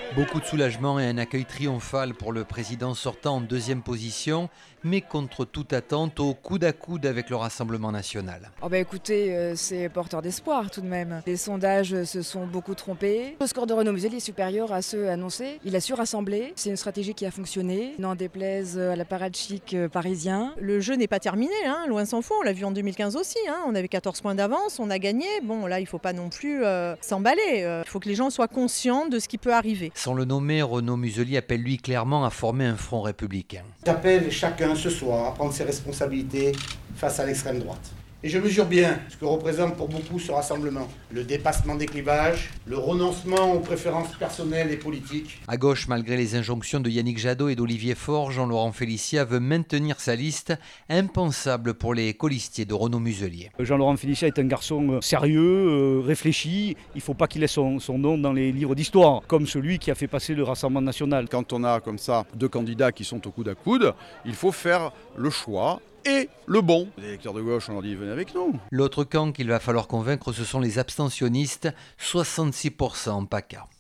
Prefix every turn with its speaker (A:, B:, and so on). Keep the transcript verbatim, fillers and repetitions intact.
A: Beaucoup de soulagement et un accueil triomphal pour le président sortant en deuxième position, mais contre toute attente au coude à coude avec le Rassemblement national.
B: Oh bah écoutez, euh, c'est porteur d'espoir tout de même. Les sondages se sont beaucoup trompés. Le score de Renaud Muselier est supérieur à ceux annoncés. Il a su rassembler. C'est une stratégie qui a fonctionné. N'en déplaise à la parade chic parisien.
C: Le jeu n'est pas terminé, hein, loin s'en faut. On l'a vu en deux mille quinze aussi. Hein, on avait quatorze points d'avance, on a gagné. Bon, là, il ne faut pas non plus euh, s'emballer. Euh, il faut que les gens soient conscients de ce qui peut arriver.
A: Sans le nommer, Renaud Muselier appelle lui clairement à former un front républicain.
D: J'appelle chacun ce soir à prendre ses responsabilités face à l'extrême droite. Et je mesure bien ce que représente pour beaucoup ce rassemblement. Le dépassement des clivages, le renoncement aux préférences personnelles et politiques.
A: À gauche, malgré les injonctions de Yannick Jadot et d'Olivier Faure, Jean-Laurent Félicia veut maintenir sa liste, impensable pour les colistiers de Renaud Muselier.
E: Jean-Laurent Félicia est un garçon sérieux, réfléchi. Il ne faut pas qu'il ait son, son nom dans les livres d'histoire, comme celui qui a fait passer le Rassemblement national.
F: Quand on a comme ça deux candidats qui sont au coude à coude, il faut faire le choix. Et le bon. Les électeurs de gauche, on leur dit venez avec nous.
A: L'autre camp qu'il va falloir convaincre, ce sont les abstentionnistes, soixante-six pour cent en PACA.